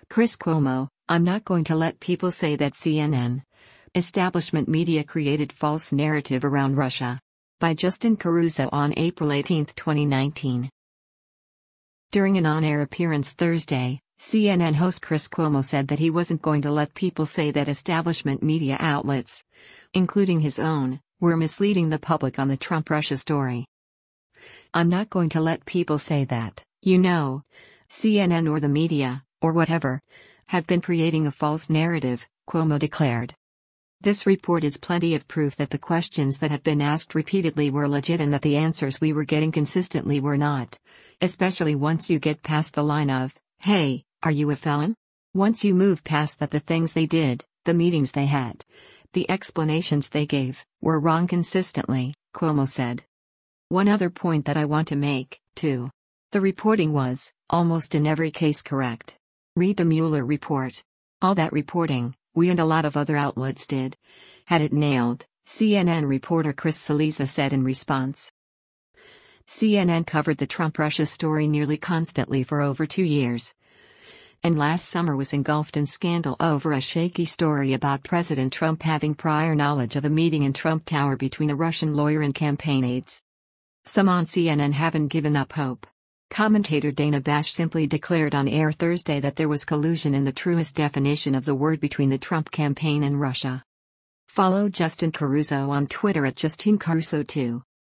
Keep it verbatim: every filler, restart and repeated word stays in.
Chris Cuomo, I'm not going to let people say that C N N establishment media created false narrative around Russia. By Justin Caruso on April eighteenth, twenty nineteen. During an on-air appearance Thursday, C N N host Chris Cuomo said that he wasn't going to let people say that establishment media outlets, including his own, were misleading the public on the Trump-Russia story. I'm not going to let people say that, you know, C N N or the media, or whatever, have been creating a false narrative, Cuomo declared. This report is plenty of proof that the questions that have been asked repeatedly were legit and that the answers we were getting consistently were not, especially once you get past the line of, hey, are you a felon? Once you move past that, the things they did, the meetings they had, the explanations they gave, were wrong consistently, Cuomo said. One other point that I want to make, too. The reporting was, almost in every case, correct. Read the Mueller report. All that reporting, we and a lot of other outlets did, had it nailed, C N N reporter Chris Cillizza said in response. C N N covered the Trump-Russia story nearly constantly for over two years. And last summer was engulfed in scandal over a shaky story about President Trump having prior knowledge of a meeting in Trump Tower between a Russian lawyer and campaign aides. Some on C N N haven't given up hope. Commentator Dana Bash simply declared on air Thursday that there was collusion in the truest definition of the word between the Trump campaign and Russia. Follow Justin Caruso on Twitter at Justin Caruso two.